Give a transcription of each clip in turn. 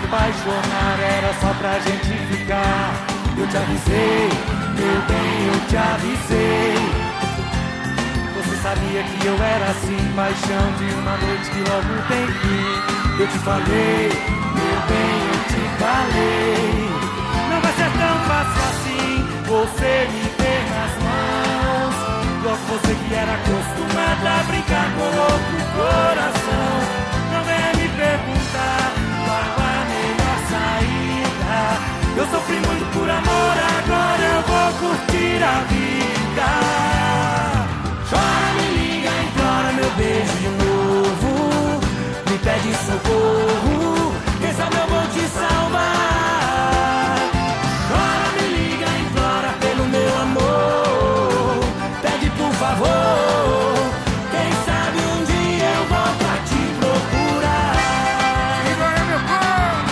apaixonar, era só pra gente ficar. Eu te avisei, meu bem, eu te avisei. Você sabia que eu era assim, paixão de uma noite que logo tem fim. Eu te falei, meu bem, eu te falei. Não vai ser tão fácil assim, você me ter nas mãos. Logo você que era acostumada a brincar com outro coração. Não venha me perguntar qual a melhor saída. Eu sofri muito por amor, agora eu vou curtir a vida. Chora, me liga, implora meu beijo de novo. Me pede socorro, quem sabe eu vou te salvar. Chora, me liga, implora pelo meu amor. Pede por favor, quem sabe um dia eu volto a te procurar. Agora meu povo!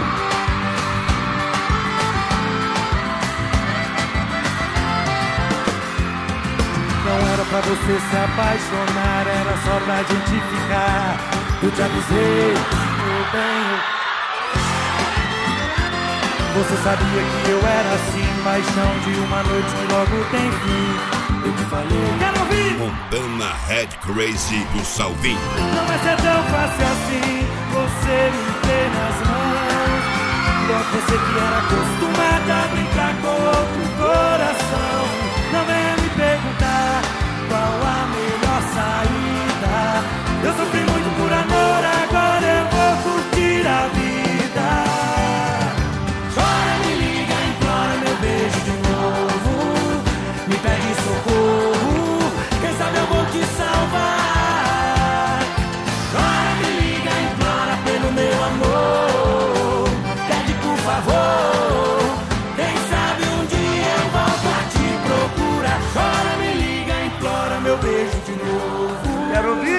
Não era pra você se apaixonar, era só pra gente ficar. Eu te avisei, meu bem. Você sabia que eu era assim, paixão de uma noite que logo tem fim. Eu te falei, quero ouvir! Montana Red Crazy do Salvinho. Não vai ser tão fácil assim, você me ter nas mãos. Logo você que era acostumada a brincar com outro coração. Não venha me perguntar qual a melhor saída. Eu sofri muito por amor, agora eu vou curtir a vida. Chora, me liga, implora meu beijo de novo. Me pede socorro, quem sabe eu vou te salvar. Chora, me liga, implora pelo meu amor. Pede por favor, quem sabe um dia eu volto a te procurar. Chora, me liga, implora meu beijo de novo. Quero ouvir!